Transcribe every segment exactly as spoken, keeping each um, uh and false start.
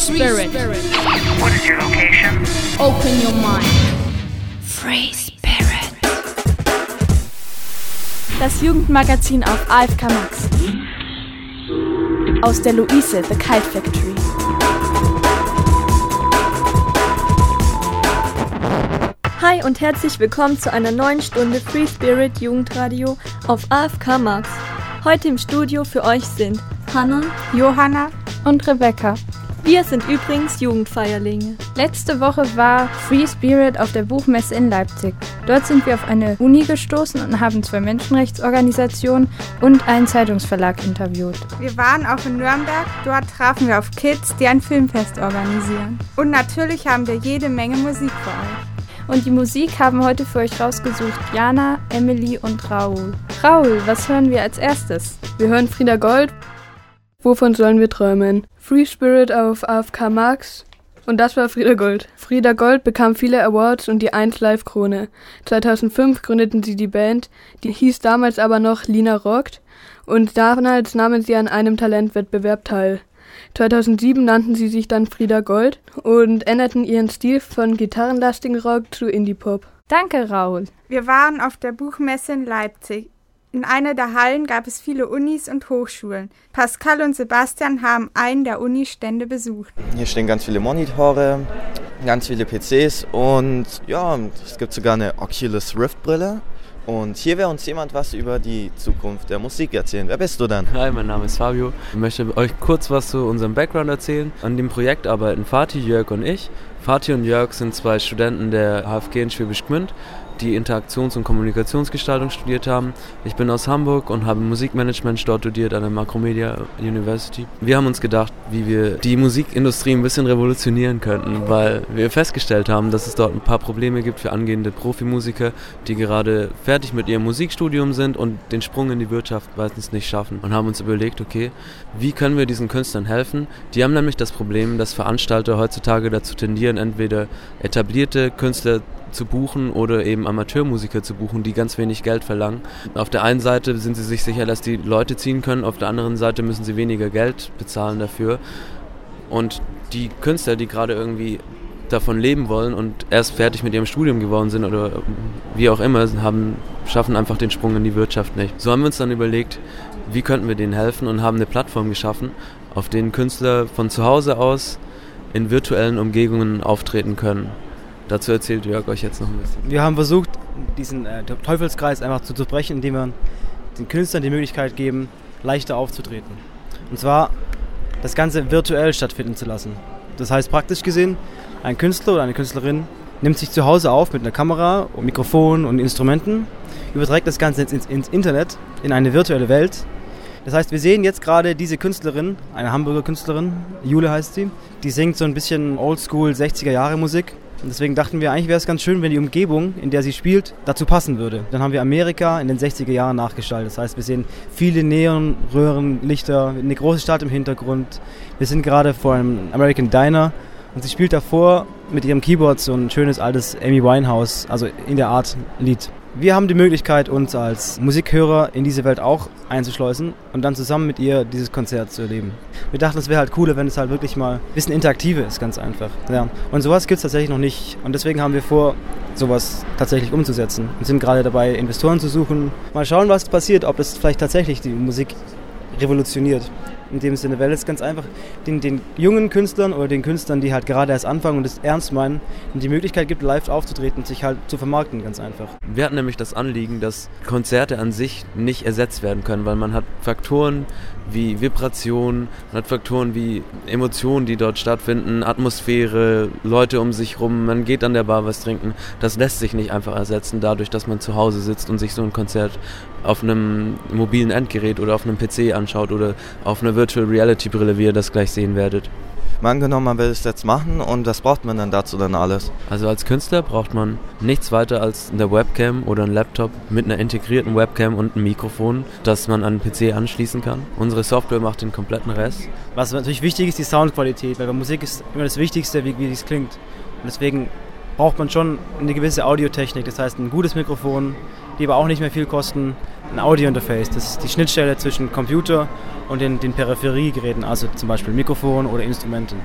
Spirit. What is your location? Open your mind. Free Spirit. Das Jugendmagazin auf A F K Max. Aus der Luise, The Kite Factory. Hi und herzlich willkommen zu einer neuen Stunde Free Spirit Jugendradio auf A F K Max. Heute im Studio für euch sind Hannah, Johanna und Rebecca. Wir sind übrigens Jugendfeierlinge. Letzte Woche war Free Spirit auf der Buchmesse in Leipzig. Dort sind wir auf eine Uni gestoßen und haben zwei Menschenrechtsorganisationen und einen Zeitungsverlag interviewt. Wir waren auch in Nürnberg. Dort trafen wir auf Kids, die ein Filmfest organisieren. Und natürlich haben wir jede Menge Musik für euch. Und die Musik haben heute für euch rausgesucht Jana, Emily und Raoul. Raoul, was hören wir als erstes? Wir hören Frieda Gold. Wovon sollen wir träumen? Free Spirit auf A F K Max. Und das war Frieda Gold. Frieda Gold bekam viele Awards und die eins Live Krone. zweitausendfünf gründeten sie die Band, die hieß damals aber noch Lina Rockt. Und damals nahmen sie an einem Talentwettbewerb teil. zweitausendsieben nannten sie sich dann Frieda Gold und änderten ihren Stil von gitarrenlastigen Rock zu Indie-Pop. Danke, Raoul. Wir waren auf der Buchmesse in Leipzig. In einer der Hallen gab es viele Unis und Hochschulen. Pascal und Sebastian haben einen der Uni-Stände besucht. Hier stehen ganz viele Monitore, ganz viele P Cs und ja, es gibt sogar eine Oculus Rift Brille. Und hier will uns jemand was über die Zukunft der Musik erzählen. Wer bist du denn? Hi, mein Name ist Fabio. Ich möchte euch kurz was zu unserem Background erzählen. An dem Projekt arbeiten Fatih, Jörg und ich. Fatih und Jörg sind zwei Studenten der H F G in Schwäbisch Gmünd, die Interaktions- und Kommunikationsgestaltung studiert haben. Ich bin aus Hamburg und habe Musikmanagement dort studiert an der Macromedia University. Wir haben uns gedacht, wie wir die Musikindustrie ein bisschen revolutionieren könnten, weil wir festgestellt haben, dass es dort ein paar Probleme gibt für angehende Profimusiker, die gerade fertig mit ihrem Musikstudium sind und den Sprung in die Wirtschaft meistens nicht schaffen. Und haben uns überlegt, okay, wie können wir diesen Künstlern helfen? Die haben nämlich das Problem, dass Veranstalter heutzutage dazu tendieren, entweder etablierte Künstler zu buchen oder eben Amateurmusiker zu buchen, die ganz wenig Geld verlangen. Auf der einen Seite sind sie sich sicher, dass die Leute ziehen können, auf der anderen Seite müssen sie weniger Geld bezahlen dafür. Und die Künstler, die gerade irgendwie davon leben wollen und erst fertig mit ihrem Studium geworden sind oder wie auch immer, haben, schaffen einfach den Sprung in die Wirtschaft nicht. So haben wir uns dann überlegt, wie könnten wir denen helfen und haben eine Plattform geschaffen, auf denen Künstler von zu Hause aus in virtuellen Umgebungen auftreten können. Dazu erzählt Jörg euch jetzt noch ein bisschen. Wir haben versucht, diesen äh, Teufelskreis einfach zu zerbrechen, indem wir den Künstlern die Möglichkeit geben, leichter aufzutreten. Und zwar das Ganze virtuell stattfinden zu lassen. Das heißt praktisch gesehen, ein Künstler oder eine Künstlerin nimmt sich zu Hause auf mit einer Kamera und Mikrofon und Instrumenten, überträgt das Ganze ins, ins Internet, in eine virtuelle Welt. Das heißt, wir sehen jetzt gerade diese Künstlerin, eine Hamburger Künstlerin, Jule heißt sie, die singt so ein bisschen Oldschool sechziger Jahre Musik. Und deswegen dachten wir, eigentlich wäre es ganz schön, wenn die Umgebung, in der sie spielt, dazu passen würde. Dann haben wir Amerika in den sechziger Jahren nachgestaltet. Das heißt, wir sehen viele Neonröhrenlichter, eine große Stadt im Hintergrund. Wir sind gerade vor einem American Diner und sie spielt davor mit ihrem Keyboard so ein schönes altes Amy Winehouse, also in der Art Lied. Wir haben die Möglichkeit, uns als Musikhörer in diese Welt auch einzuschleusen und dann zusammen mit ihr dieses Konzert zu erleben. Wir dachten, es wäre halt cooler, wenn es halt wirklich mal ein bisschen interaktiver ist, ganz einfach. Ja. Und sowas gibt es tatsächlich noch nicht. Und deswegen haben wir vor, sowas tatsächlich umzusetzen. Und sind gerade dabei, Investoren zu suchen. Mal schauen, was passiert, ob das vielleicht tatsächlich die Musik revolutioniert. In dem Sinne, weil es ganz einfach den, den jungen Künstlern oder den Künstlern, die halt gerade erst anfangen und es ernst meinen, die Möglichkeit gibt, live aufzutreten und sich halt zu vermarkten, ganz einfach. Wir hatten nämlich das Anliegen, dass Konzerte an sich nicht ersetzt werden können, weil man hat Faktoren wie Vibration, man hat Faktoren wie Emotionen, die dort stattfinden, Atmosphäre, Leute um sich rum, man geht an der Bar was trinken. Das lässt sich nicht einfach ersetzen, dadurch, dass man zu Hause sitzt und sich so ein Konzert auf einem mobilen Endgerät oder auf einem P C anschaut oder auf einer Virtual Reality Brille, wie ihr das gleich sehen werdet. Mal angenommen, man will es jetzt machen und was braucht man dann dazu dann alles? Also als Künstler braucht man nichts weiter als eine Webcam oder einen Laptop mit einer integrierten Webcam und einem Mikrofon, das man an den P C anschließen kann. Unsere Software macht den kompletten Rest. Was natürlich wichtig ist, die Soundqualität, weil bei Musik ist immer das Wichtigste, wie, wie es klingt. Und deswegen braucht man schon eine gewisse Audiotechnik, das heißt ein gutes Mikrofon, die aber auch nicht mehr viel kosten, ein Audio-Interface, das ist die Schnittstelle zwischen Computer und den, den Peripheriegeräten, also zum Beispiel Mikrofon oder Instrumenten.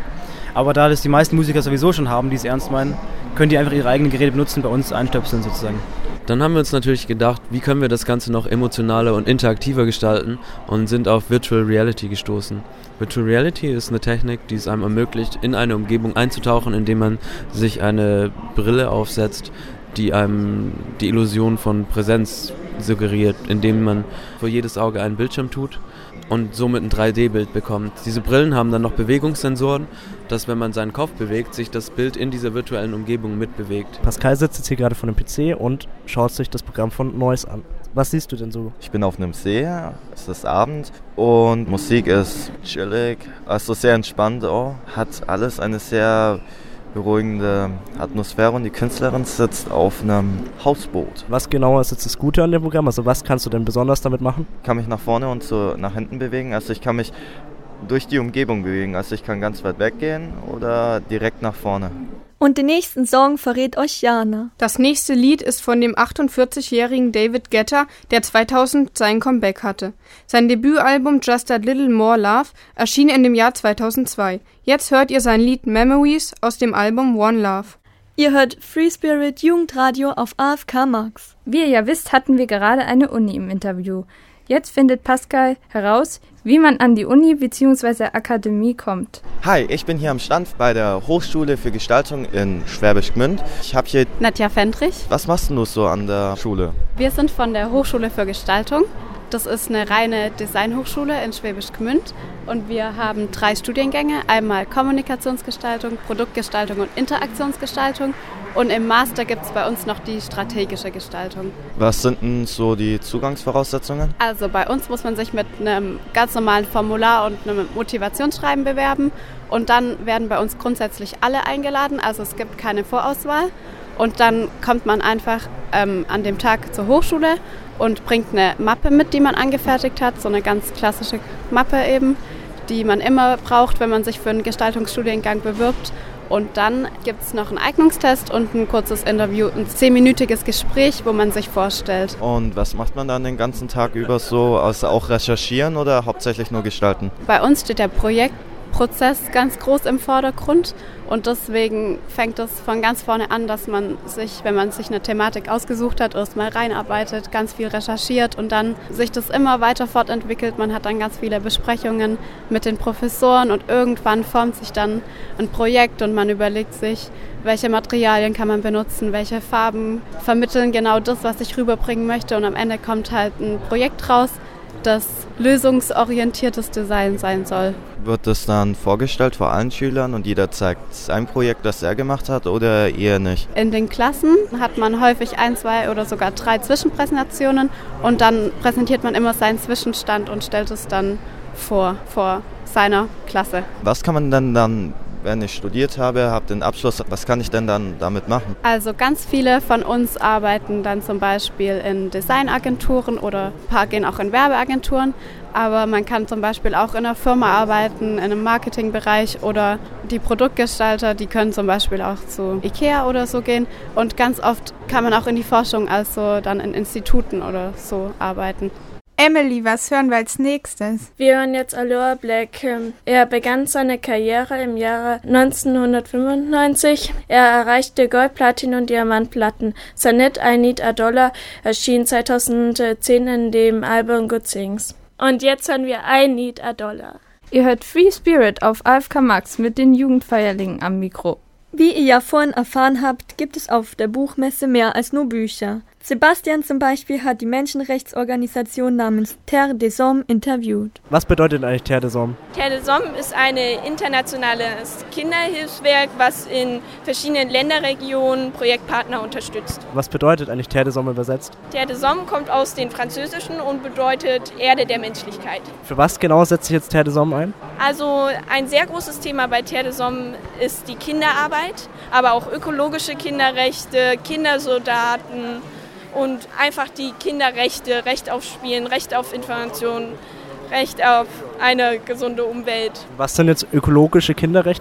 Aber da das die meisten Musiker sowieso schon haben, die es ernst meinen, können die einfach ihre eigenen Geräte benutzen, bei uns einstöpseln sozusagen. Dann haben wir uns natürlich gedacht, wie können wir das Ganze noch emotionaler und interaktiver gestalten und sind auf Virtual Reality gestoßen. Virtual Reality ist eine Technik, die es einem ermöglicht, in eine Umgebung einzutauchen, indem man sich eine Brille aufsetzt, die einem die Illusion von Präsenz suggeriert, indem man vor jedes Auge einen Bildschirm tut und somit ein drei D Bild bekommt. Diese Brillen haben dann noch Bewegungssensoren, dass wenn man seinen Kopf bewegt, sich das Bild in dieser virtuellen Umgebung mitbewegt. Pascal sitzt jetzt hier gerade vor dem P C und schaut sich das Programm von Noise an. Was siehst du denn so? Ich bin auf einem See, es ist Abend und Musik ist chillig, also sehr entspannt auch, hat alles eine sehr beruhigende Atmosphäre und die Künstlerin sitzt auf einem Hausboot. Was genau ist jetzt das Gute an dem Programm? Also was kannst du denn besonders damit machen? Ich kann mich nach vorne und so nach hinten bewegen, also ich kann mich durch die Umgebung bewegen, also ich kann ganz weit weggehen oder direkt nach vorne. Und den nächsten Song verrät euch Jana. Das nächste Lied ist von dem achtundvierzigjährigen David Guetta, der zweitausend sein Comeback hatte. Sein Debütalbum Just a Little More Love erschien in dem Jahr zweitausendzwei. Jetzt hört ihr sein Lied Memories aus dem Album One Love. Ihr hört Free Spirit Jugendradio auf A F K Max. Wie ihr ja wisst, hatten wir gerade eine Uni im Interview. Jetzt findet Pascal heraus, wie man an die Uni bzw. Akademie kommt. Hi, ich bin hier am Stand bei der Hochschule für Gestaltung in Schwäbisch Gmünd. Ich habe hier Nadja Fendrich. Was machst du so an der Schule? Wir sind von der Hochschule für Gestaltung. Das ist eine reine Designhochschule in Schwäbisch Gmünd und wir haben drei Studiengänge, einmal Kommunikationsgestaltung, Produktgestaltung und Interaktionsgestaltung und im Master gibt es bei uns noch die strategische Gestaltung. Was sind denn so die Zugangsvoraussetzungen? Also bei uns muss man sich mit einem ganz normalen Formular und einem Motivationsschreiben bewerben und dann werden bei uns grundsätzlich alle eingeladen, also es gibt keine Vorauswahl. Und dann kommt man einfach ähm, an dem Tag zur Hochschule und bringt eine Mappe mit, die man angefertigt hat, so eine ganz klassische Mappe eben, die man immer braucht, wenn man sich für einen Gestaltungsstudiengang bewirbt. Und dann gibt es noch einen Eignungstest und ein kurzes Interview, ein zehnminütiges Gespräch, wo man sich vorstellt. Und was macht man dann den ganzen Tag über so? Also auch recherchieren oder hauptsächlich nur gestalten? Bei uns steht der Projektprozess ganz groß im Vordergrund und deswegen fängt es von ganz vorne an, dass man sich, wenn man sich eine Thematik ausgesucht hat, erstmal reinarbeitet, ganz viel recherchiert und dann sich das immer weiter fortentwickelt. Man hat dann ganz viele Besprechungen mit den Professoren und irgendwann formt sich dann ein Projekt und man überlegt sich, welche Materialien kann man benutzen, welche Farben vermitteln genau das, was ich rüberbringen möchte und am Ende kommt halt ein Projekt raus, das lösungsorientiertes Design sein soll. Wird das dann vorgestellt vor allen Schülern und jeder zeigt sein Projekt, das er gemacht hat oder eher nicht? In den Klassen hat man häufig ein, zwei oder sogar drei Zwischenpräsentationen und dann präsentiert man immer seinen Zwischenstand und stellt es dann vor, vor seiner Klasse. Was kann man denn dann, wenn ich studiert habe, habe den Abschluss, was kann ich denn dann damit machen? Also ganz viele von uns arbeiten dann zum Beispiel in Designagenturen oder ein paar gehen auch in Werbeagenturen. Aber man kann zum Beispiel auch in einer Firma arbeiten, in einem Marketingbereich oder die Produktgestalter, die können zum Beispiel auch zu Ikea oder so gehen. Und ganz oft kann man auch in die Forschung, also dann in Instituten oder so arbeiten. Emily, was hören wir als nächstes? Wir hören jetzt Aloha Black. Er begann seine Karriere im Jahre neunzehnhundertfünfundneunzig. Er erreichte Gold, Platin und Diamantplatten. Sein Hit I Need a Dollar erschien zweitausendzehn in dem Album Good Things. Und jetzt hören wir I Need a Dollar. Ihr hört Free Spirit auf A F K Max mit den Jugendfeierlingen am Mikro. Wie ihr ja vorhin erfahren habt, gibt es auf der Buchmesse mehr als nur Bücher. Sebastian zum Beispiel hat die Menschenrechtsorganisation namens Terre des Hommes interviewt. Was bedeutet eigentlich Terre des Hommes? Terre des Hommes ist ein internationales Kinderhilfswerk, was in verschiedenen Länderregionen Projektpartner unterstützt. Was bedeutet eigentlich Terre des Hommes übersetzt? Terre des Hommes kommt aus dem Französischen und bedeutet Erde der Menschlichkeit. Für was genau setzt sich jetzt Terre des Hommes ein? Also ein sehr großes Thema bei Terre des Hommes ist die Kinderarbeit, aber auch ökologische Kinderrechte, Kindersoldaten und einfach die Kinderrechte, Recht auf Spielen, Recht auf Information, Recht auf eine gesunde Umwelt. Was sind jetzt ökologische Kinderrechte?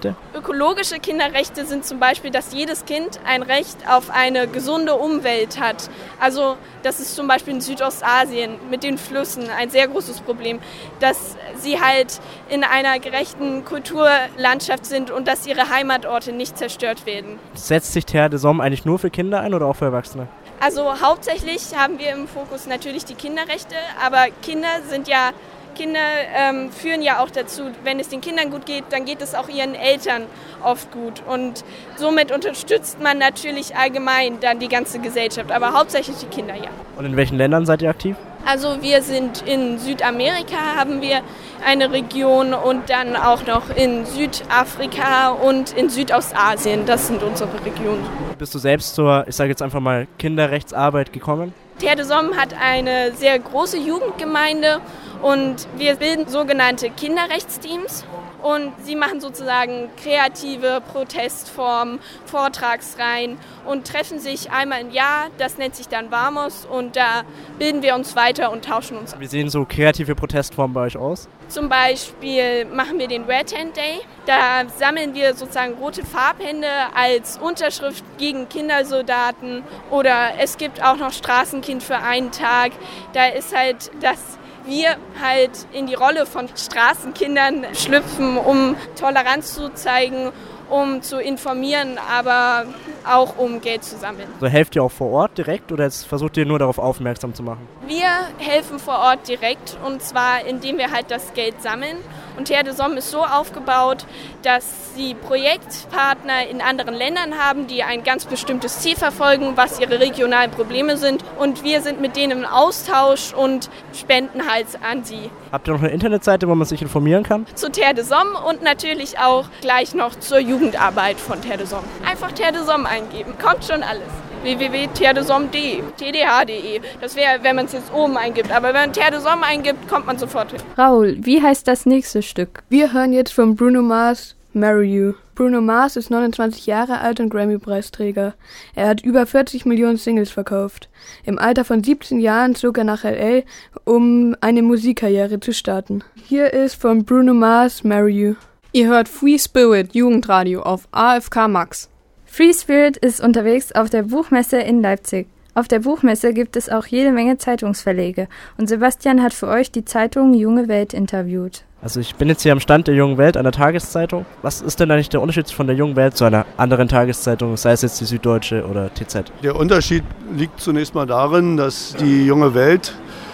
Ökologische Kinderrechte sind zum Beispiel, dass jedes Kind ein Recht auf eine gesunde Umwelt hat. Also das ist zum Beispiel in Südostasien mit den Flüssen ein sehr großes Problem, dass sie halt in einer gerechten Kulturlandschaft sind und dass ihre Heimatorte nicht zerstört werden. Setzt sich Terre des Hommes eigentlich nur für Kinder ein oder auch für Erwachsene? Also hauptsächlich haben wir im Fokus natürlich die Kinderrechte, aber Kinder sind ja Kinder ähm, führen ja auch dazu, wenn es den Kindern gut geht, dann geht es auch ihren Eltern oft gut. Und somit unterstützt man natürlich allgemein dann die ganze Gesellschaft, aber hauptsächlich die Kinder, ja. Und in welchen Ländern seid ihr aktiv? Also wir sind in Südamerika, haben wir eine Region und dann auch noch in Südafrika und in Südostasien. Das sind unsere Regionen. Bist du selbst zur, ich sage jetzt einfach mal, Kinderrechtsarbeit gekommen? Terre des Hommes hat eine sehr große Jugendgemeinde und wir bilden sogenannte Kinderrechtsteams und sie machen sozusagen kreative Protestformen, Vortragsreihen und treffen sich einmal im Jahr, das nennt sich dann Vamos und da bilden wir uns weiter und tauschen uns aus. Wie sehen so kreative Protestformen bei euch aus? Zum Beispiel machen wir den Red Hand Day. Da sammeln wir sozusagen rote Farbhände als Unterschrift gegen Kindersoldaten. Oder es gibt auch noch Straßenkind für einen Tag. Da ist halt, dass wir halt in die Rolle von Straßenkindern schlüpfen, um Toleranz zu zeigen, um zu informieren, aber auch um Geld zu sammeln. So helft ihr auch vor Ort direkt oder jetzt versucht ihr nur darauf aufmerksam zu machen? Wir helfen vor Ort direkt und zwar indem wir halt das Geld sammeln. Und Terre des Hommes ist so aufgebaut, dass sie Projektpartner in anderen Ländern haben, die ein ganz bestimmtes Ziel verfolgen, was ihre regionalen Probleme sind. Und wir sind mit denen im Austausch und spenden halt an sie. Habt ihr noch eine Internetseite, wo man sich informieren kann? Zu Terre des Hommes und natürlich auch gleich noch zur Jugendarbeit von Terre des Hommes. Einfach Terre des Hommes eingeben, kommt schon alles. w w w punkt terre des hommes punkt d e, t d h punkt d e. Das wäre, wenn man es jetzt oben eingibt. Aber wenn man Terre des Hommes eingibt, kommt man sofort hin. Raul, wie heißt das nächste Stück? Wir hören jetzt von Bruno Mars Marry You. Bruno Mars ist neunundzwanzig Jahre alt und Grammy-Preisträger. Er hat über vierzig Millionen Singles verkauft. Im Alter von siebzehn Jahren zog er nach L A, um eine Musikkarriere zu starten. Hier ist von Bruno Mars Marry You. Ihr hört Free Spirit Jugendradio auf A F K Max. Free Spirit ist unterwegs auf der Buchmesse in Leipzig. Auf der Buchmesse gibt es auch jede Menge Zeitungsverlege und Sebastian hat für euch die Zeitung Junge Welt interviewt. Also ich bin jetzt hier am Stand der Jungen Welt, einer Tageszeitung. Was ist denn eigentlich der Unterschied von der Jungen Welt zu einer anderen Tageszeitung, sei es jetzt die Süddeutsche oder T Z? Der Unterschied liegt zunächst mal darin, dass die Junge Welt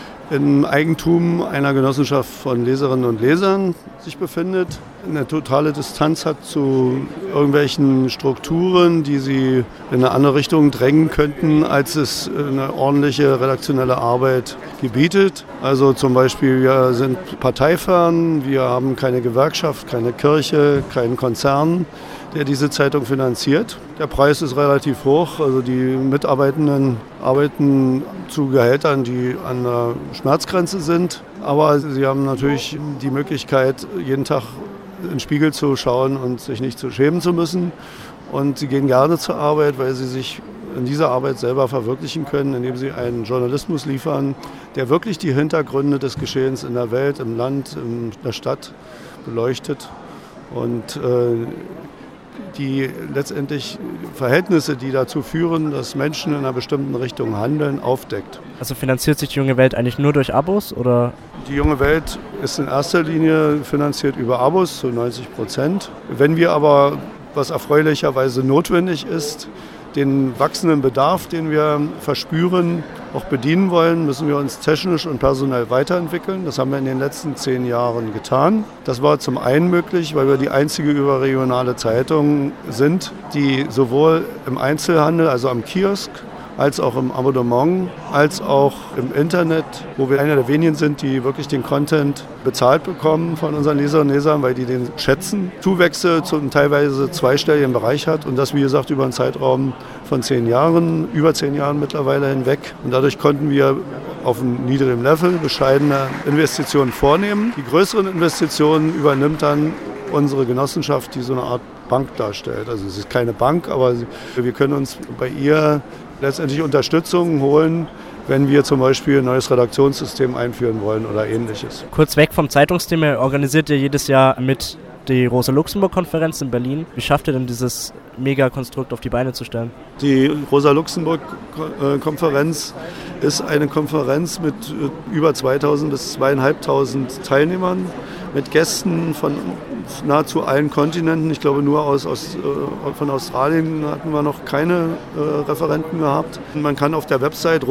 im Eigentum einer Genossenschaft von Leserinnen und Lesern sich befindet, eine totale Distanz hat zu irgendwelchen Strukturen, die sie in eine andere Richtung drängen könnten, als es eine ordentliche redaktionelle Arbeit gebietet. Also zum Beispiel, wir sind parteifern, wir haben keine Gewerkschaft, keine Kirche, keinen Konzern, der diese Zeitung finanziert. Der Preis ist relativ hoch, also die Mitarbeitenden arbeiten zu Gehältern, die an der Schmerzgrenze sind. Aber sie haben natürlich die Möglichkeit, jeden Tag in den Spiegel zu schauen und sich nicht zu schämen zu müssen. Und sie gehen gerne zur Arbeit, weil sie sich in dieser Arbeit selber verwirklichen können, indem sie einen Journalismus liefern, der wirklich die Hintergründe des Geschehens in der Welt, im Land, in der Stadt beleuchtet. Und äh, die letztendlich Verhältnisse, die dazu führen, dass Menschen in einer bestimmten Richtung handeln, aufdeckt. Also finanziert sich die Junge Welt eigentlich nur durch Abos, oder? Die Junge Welt ist in erster Linie finanziert über Abos, zu neunzig Prozent. Wenn wir aber, was erfreulicherweise notwendig ist, den wachsenden Bedarf, den wir verspüren, auch bedienen wollen, müssen wir uns technisch und personell weiterentwickeln. Das haben wir in den letzten zehn Jahren getan. Das war zum einen möglich, weil wir die einzige überregionale Zeitung sind, die sowohl im Einzelhandel, also am Kiosk, als auch im Abonnement, als auch im Internet, wo wir einer der wenigen sind, die wirklich den Content bezahlt bekommen von unseren Leserinnen und Lesern, weil die den schätzen. Zuwächse zum teilweise zweistelligen Bereich hat und das, wie gesagt, über einen Zeitraum von zehn Jahren, über zehn Jahren mittlerweile hinweg. Und dadurch konnten wir auf einem niedrigen Level bescheidene Investitionen vornehmen. Die größeren Investitionen übernimmt dann unsere Genossenschaft, die so eine Art Bank darstellt. Also es ist keine Bank, aber wir können uns bei ihr letztendlich Unterstützung holen, wenn wir zum Beispiel ein neues Redaktionssystem einführen wollen oder ähnliches. Kurz weg vom Zeitungsthema, organisiert ihr jedes Jahr mit die Rosa-Luxemburg-Konferenz in Berlin. Wie schafft ihr denn dieses Megakonstrukt auf die Beine zu stellen? Die Rosa-Luxemburg-Konferenz ist eine Konferenz mit über zweitausend bis zweitausendfünfhundert Teilnehmern, mit Gästen von nahezu allen Kontinenten. Ich glaube, nur aus, aus, von Australien hatten wir noch keine äh, Referenten gehabt. Man kann auf der Website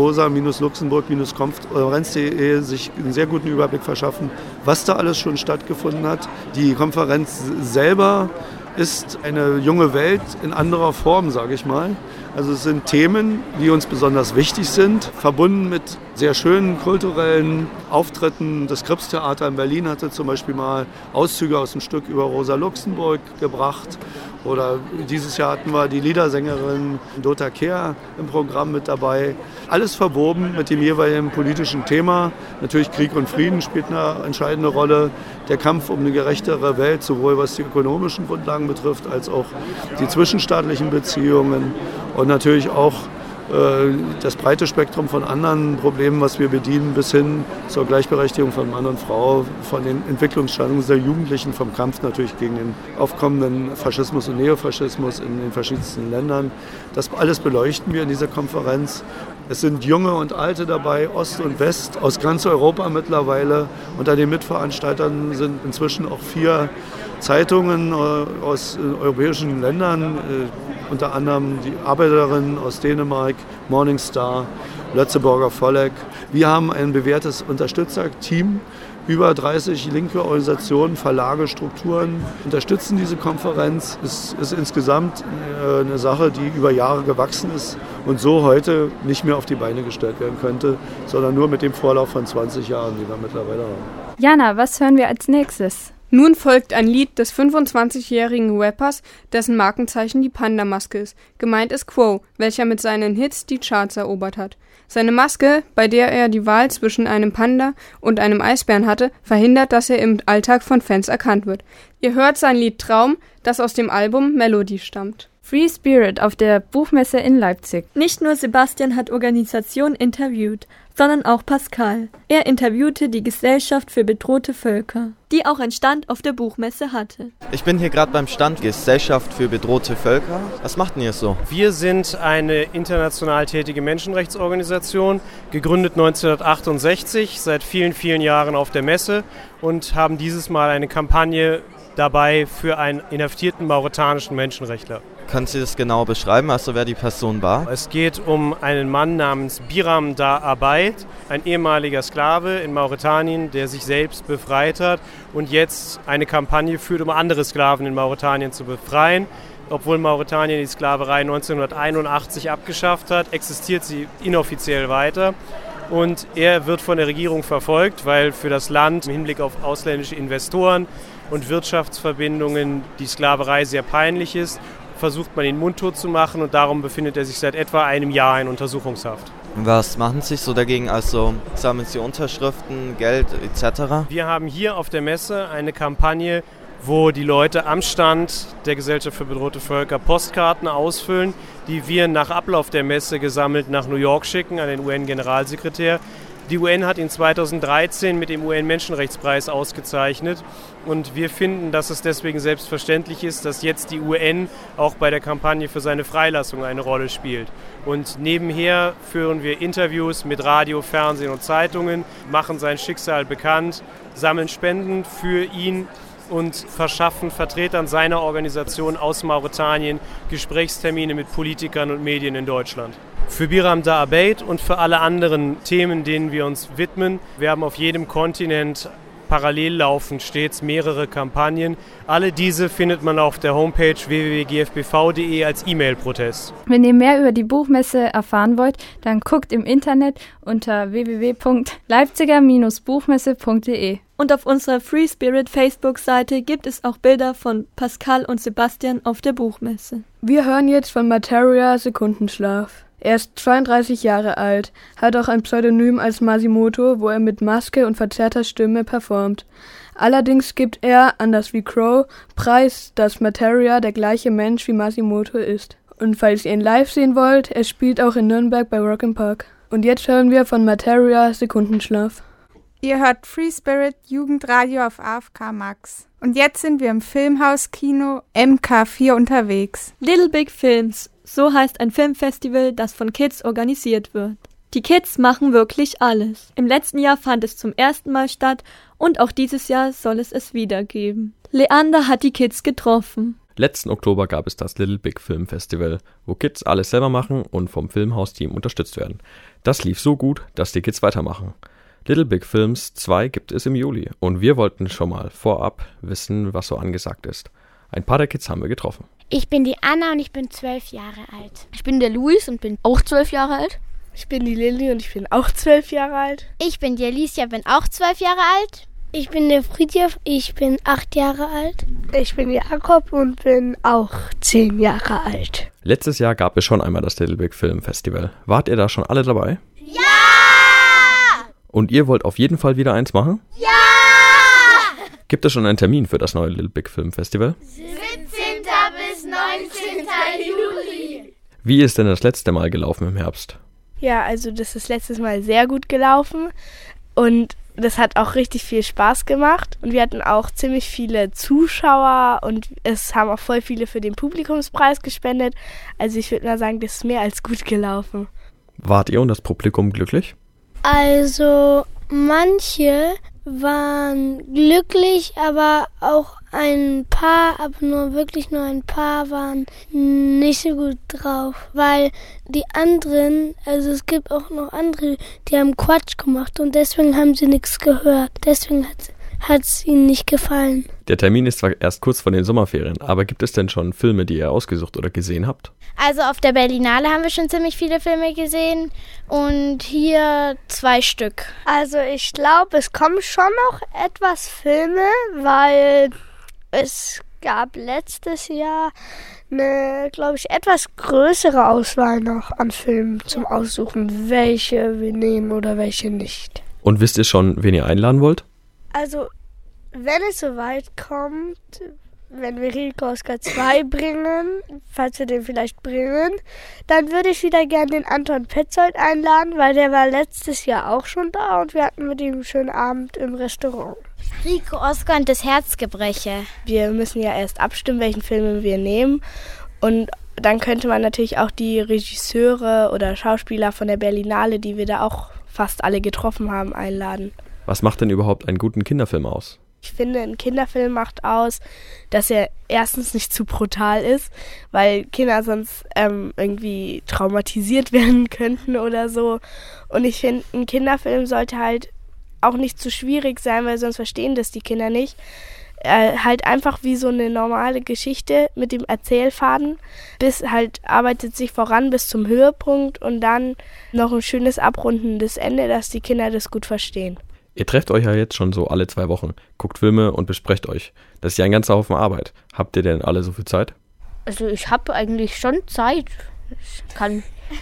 rosa-luxemburg-konferenz punkt de sich einen sehr guten Überblick verschaffen, was da alles schon stattgefunden hat. Die Konferenz selber ist eine junge Welt in anderer Form, sage ich mal. Also es sind Themen, die uns besonders wichtig sind, verbunden mit sehr schönen kulturellen Auftritten. Das Krippstheater in Berlin hatte zum Beispiel mal Auszüge aus dem Stück über Rosa Luxemburg gebracht. Oder dieses Jahr hatten wir die Liedersängerin Dota Kehr im Programm mit dabei. Alles verwoben mit dem jeweiligen politischen Thema. Natürlich Krieg und Frieden spielt eine entscheidende Rolle. Der Kampf um eine gerechtere Welt, sowohl was die ökonomischen Grundlagen betrifft, als auch die zwischenstaatlichen Beziehungen. Und natürlich auch äh, das breite Spektrum von anderen Problemen, was wir bedienen, bis hin zur Gleichberechtigung von Mann und Frau, von den Entwicklungschancen der Jugendlichen, vom Kampf natürlich gegen den aufkommenden Faschismus und Neofaschismus in den verschiedensten Ländern. Das alles beleuchten wir in dieser Konferenz. Es sind Junge und Alte dabei, Ost und West, aus ganz Europa mittlerweile. Unter den Mitveranstaltern sind inzwischen auch vier Zeitungen aus europäischen Ländern, unter anderem die Arbeiterin aus Dänemark, Morning Star, Lützeburger Volk. Wir haben ein bewährtes Unterstützerteam. Über dreißig linke Organisationen, Verlage, Strukturen unterstützen diese Konferenz. Es ist insgesamt eine Sache, die über Jahre gewachsen ist und so heute nicht mehr auf die Beine gestellt werden könnte, sondern nur mit dem Vorlauf von zwanzig Jahren, die wir mittlerweile haben. Jana, was hören wir als nächstes? Nun folgt ein Lied des fünfundzwanzigjährigen Rappers, dessen Markenzeichen die Panda-Maske ist. Gemeint ist Quo, welcher mit seinen Hits die Charts erobert hat. Seine Maske, bei der er die Wahl zwischen einem Panda und einem Eisbären hatte, verhindert, dass er im Alltag von Fans erkannt wird. Ihr hört sein Lied Traum, das aus dem Album Melody stammt. Free Spirit auf der Buchmesse in Leipzig. Nicht nur Sebastian hat Organisation interviewt, sondern auch Pascal. Er interviewte die Gesellschaft für bedrohte Völker, die auch einen Stand auf der Buchmesse hatte. Ich bin hier gerade beim Stand Gesellschaft für bedrohte Völker. Was macht denn ihr so? Wir sind eine international tätige Menschenrechtsorganisation, gegründet neunzehnhundertachtundsechzig, seit vielen, vielen Jahren auf der Messe und haben dieses Mal eine Kampagne dabei für einen inhaftierten mauretanischen Menschenrechtler. Können Sie das genau beschreiben, also wer die Person war? Es geht um einen Mann namens Biram Da Abaid, ein ehemaliger Sklave in Mauretanien, der sich selbst befreit hat und jetzt eine Kampagne führt, um andere Sklaven in Mauretanien zu befreien. Obwohl Mauretanien die Sklaverei neunzehnhunderteinundachtzig abgeschafft hat, existiert sie inoffiziell weiter. Und er wird von der Regierung verfolgt, weil für das Land im Hinblick auf ausländische Investoren und Wirtschaftsverbindungen die Sklaverei sehr peinlich ist. Versucht man ihn mundtot zu machen und darum befindet er sich seit etwa einem Jahr in Untersuchungshaft. Was machen Sie so dagegen? Also sammeln Sie Unterschriften, Geld et cetera? Wir haben hier auf der Messe eine Kampagne, wo die Leute am Stand der Gesellschaft für bedrohte Völker Postkarten ausfüllen, die wir nach Ablauf der Messe gesammelt nach New York schicken an den U N-Generalsekretär. Die U N hat ihn zweitausenddreizehn mit dem U N-Menschenrechtspreis ausgezeichnet und wir finden, dass es deswegen selbstverständlich ist, dass jetzt die U N auch bei der Kampagne für seine Freilassung eine Rolle spielt. Und nebenher führen wir Interviews mit Radio, Fernsehen und Zeitungen, machen sein Schicksal bekannt, sammeln Spenden für ihn und verschaffen Vertretern seiner Organisation aus Mauretanien Gesprächstermine mit Politikern und Medien in Deutschland. Für Biram Da Abaid und für alle anderen Themen, denen wir uns widmen, wir haben auf jedem Kontinent parallel laufen stets mehrere Kampagnen. Alle diese findet man auf der Homepage w w w punkt g f b v punkt d e als E-Mail-Protest. Wenn ihr mehr über die Buchmesse erfahren wollt, dann guckt im Internet unter w w w punkt leipziger Bindestrich buchmesse punkt d e. Und auf unserer Free Spirit Facebook-Seite gibt es auch Bilder von Pascal und Sebastian auf der Buchmesse. Wir hören jetzt von Materia Sekundenschlaf. Er ist zweiunddreißig Jahre alt, hat auch ein Pseudonym als Masimoto, wo er mit Maske und verzerrter Stimme performt. Allerdings gibt er, anders wie Crow, preis, dass Materia der gleiche Mensch wie Masimoto ist. Und falls ihr ihn live sehen wollt, er spielt auch in Nürnberg bei Rock im Park. Und jetzt hören wir von Materia Sekundenschlaf. Ihr hört Free Spirit Jugendradio auf A F K Max. Und jetzt sind wir im Filmhauskino M K vier unterwegs. Little Big Films, so heißt ein Filmfestival, das von Kids organisiert wird. Die Kids machen wirklich alles. Im letzten Jahr fand es zum ersten Mal statt und auch dieses Jahr soll es es wieder geben. Leander hat die Kids getroffen. Letzten Oktober gab es das Little Big Film Festival, wo Kids alles selber machen und vom Filmhausteam unterstützt werden. Das lief so gut, dass die Kids weitermachen. Little Big Films zwei gibt es im Juli und wir wollten schon mal vorab wissen, was so angesagt ist. Ein paar der Kids haben wir getroffen. Ich bin die Anna und ich bin zwölf Jahre alt. Ich bin der Luis und bin auch zwölf Jahre alt. Ich bin die Lilly und ich bin auch zwölf Jahre alt. Ich bin die Alicia, bin auch zwölf Jahre alt. Ich bin der Friedhof, ich bin acht Jahre alt. Ich bin Jakob und bin auch zehn Jahre alt. Letztes Jahr gab es schon einmal das Little Big Film Festival. Wart ihr da schon alle dabei? Ja! Und ihr wollt auf jeden Fall wieder eins machen? Ja! Gibt es schon einen Termin für das neue Little Big Film Festival? siebzehnten bis neunzehnten Juli. Wie ist denn das letzte Mal gelaufen im Herbst? Ja, also das ist letztes Mal sehr gut gelaufen und das hat auch richtig viel Spaß gemacht und wir hatten auch ziemlich viele Zuschauer und es haben auch voll viele für den Publikumspreis gespendet. Also ich würde mal sagen, das ist mehr als gut gelaufen. Wart ihr und das Publikum glücklich? Also manche waren glücklich, aber auch ein paar, aber nur wirklich nur ein paar waren nicht so gut drauf, weil die anderen, also es gibt auch noch andere, die haben Quatsch gemacht und deswegen haben sie nichts gehört. Deswegen hat es ihnen nicht gefallen. Der Termin ist zwar erst kurz vor den Sommerferien, aber gibt es denn schon Filme, die ihr ausgesucht oder gesehen habt? Also auf der Berlinale haben wir schon ziemlich viele Filme gesehen und hier zwei Stück. Also ich glaube, es kommen schon noch etwas Filme, weil es gab letztes Jahr eine, glaube ich, etwas größere Auswahl noch an Filmen zum Aussuchen, welche wir nehmen oder welche nicht. Und wisst ihr schon, wen ihr einladen wollt? Also, wenn es soweit kommt, wenn wir Rico Oscar zwei bringen, falls wir den vielleicht bringen, dann würde ich wieder gerne den Anton Petzold einladen, weil der war letztes Jahr auch schon da und wir hatten mit ihm einen schönen Abend im Restaurant. Rico Oscar und das Herzgebreche. Wir müssen ja erst abstimmen, welchen Film wir nehmen und dann könnte man natürlich auch die Regisseure oder Schauspieler von der Berlinale, die wir da auch fast alle getroffen haben, einladen. Was macht denn überhaupt einen guten Kinderfilm aus? Ich finde, ein Kinderfilm macht aus, dass er erstens nicht zu brutal ist, weil Kinder sonst ähm, irgendwie traumatisiert werden könnten oder so. Und ich finde, ein Kinderfilm sollte halt auch nicht zu schwierig sein, weil sonst verstehen das die Kinder nicht. Äh, halt einfach wie so eine normale Geschichte mit dem Erzählfaden, bis halt arbeitet sich voran bis zum Höhepunkt und dann noch ein schönes abrundendes Ende, dass die Kinder das gut verstehen. Ihr trefft euch ja jetzt schon so alle zwei Wochen, guckt Filme und besprecht euch. Das ist ja ein ganzer Haufen Arbeit. Habt ihr denn alle so viel Zeit? Also ich habe eigentlich schon Zeit. Ich kann.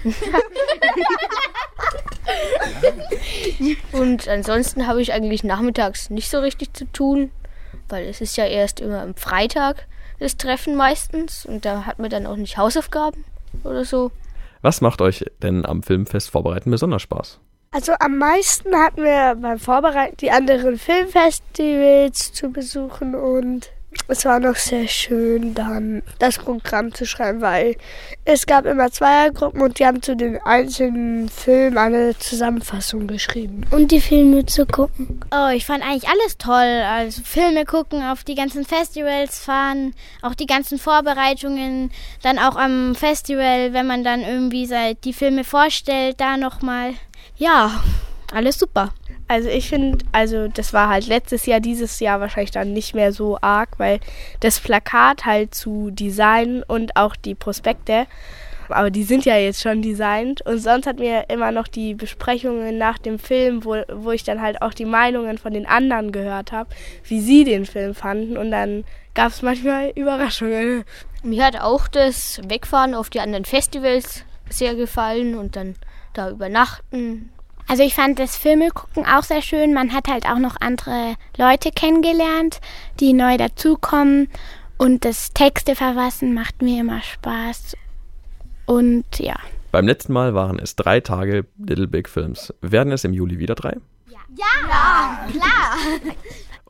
Und ansonsten habe ich eigentlich nachmittags nicht so richtig zu tun, weil es ist ja erst immer am Freitag das Treffen meistens und da hat man dann auch nicht Hausaufgaben oder so. Was macht euch denn am Filmfest vorbereiten besonders Spaß? Also am meisten hatten wir beim Vorbereiten die anderen Filmfestivals zu besuchen und es war noch sehr schön, dann das Programm zu schreiben, weil es gab immer Zweiergruppen und die haben zu den einzelnen Filmen eine Zusammenfassung geschrieben. Und die Filme zu gucken. Oh, ich fand eigentlich alles toll. Also Filme gucken, auf die ganzen Festivals fahren, auch die ganzen Vorbereitungen, dann auch am Festival, wenn man dann irgendwie die Filme vorstellt, da nochmal. Ja, alles super. Also ich finde, also das war halt letztes Jahr, dieses Jahr wahrscheinlich dann nicht mehr so arg, weil das Plakat halt zu designen und auch die Prospekte, aber die sind ja jetzt schon designt und sonst hatten wir immer noch die Besprechungen nach dem Film, wo, wo ich dann halt auch die Meinungen von den anderen gehört habe, wie sie den Film fanden und dann gab es manchmal Überraschungen. Mir hat auch das Wegfahren auf die anderen Festivals sehr gefallen und dann da übernachten. Also ich fand das Filme gucken auch sehr schön. Man hat halt auch noch andere Leute kennengelernt, die neu dazukommen. Und das Texte verfassen macht mir immer Spaß. Und ja. Beim letzten Mal waren es drei Tage Little Big Films. Werden es im Juli wieder drei? Ja, ja, klar.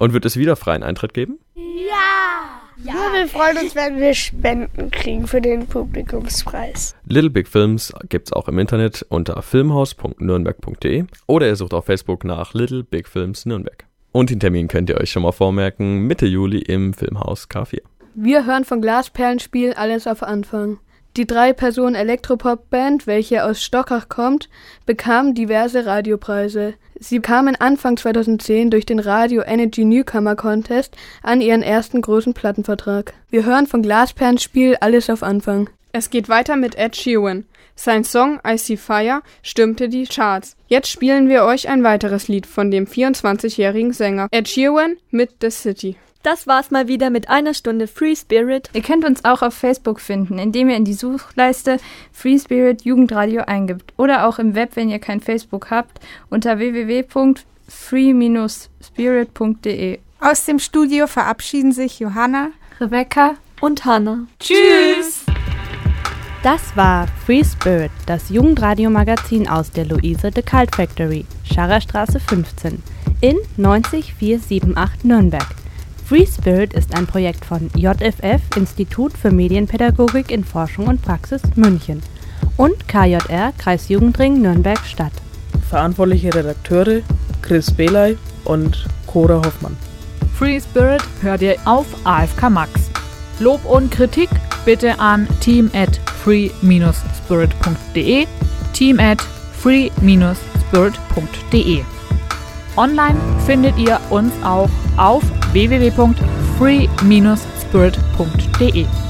Und wird es wieder freien Eintritt geben? Ja! Ja, wir freuen uns, wenn wir Spenden kriegen für den Publikumspreis. Little Big Films gibt's auch im Internet unter filmhaus punkt nürnberg punkt de oder ihr sucht auf Facebook nach Little Big Films Nürnberg. Und den Termin könnt ihr euch schon mal vormerken, Mitte Juli im Filmhaus K vier. Wir hören von Glasperlenspiel Alles auf Anfang. Die Drei-Personen-Elektropop-Band, welche aus Stockach kommt, bekam diverse Radiopreise. Sie kamen Anfang zweitausendzehn durch den Radio Energy Newcomer Contest an ihren ersten großen Plattenvertrag. Wir hören von Glasperlenspiel Alles auf Anfang. Es geht weiter mit Ed Sheeran. Sein Song I See Fire stürmte die Charts. Jetzt spielen wir euch ein weiteres Lied von dem vierundzwanzigjährigen Sänger Ed Sheeran mit The City. Das war's mal wieder mit einer Stunde Free Spirit. Ihr könnt uns auch auf Facebook finden, indem ihr in die Suchleiste Free Spirit Jugendradio eingibt. Oder auch im Web, wenn ihr kein Facebook habt, unter w w w punkt free spirit punkt de. Aus dem Studio verabschieden sich Johanna, Rebecca und Hannah. Tschüss! Das war Free Spirit, das Jugendradio-Magazin aus der Luise de Cult Factory, Scharrerstraße fünfzehn, in neunzig vierhundertachtzig Nürnberg. Free Spirit ist ein Projekt von J F F, Institut für Medienpädagogik in Forschung und Praxis München, und K J R, Kreisjugendring Nürnberg-Stadt. Verantwortliche Redakteure Chris Belay und Cora Hoffmann. Free Spirit hört ihr auf A F K Max. Lob und Kritik bitte an team at free spirit punkt de, team at free spirit punkt de. Online findet ihr uns auch auf w w w punkt free spirit punkt de.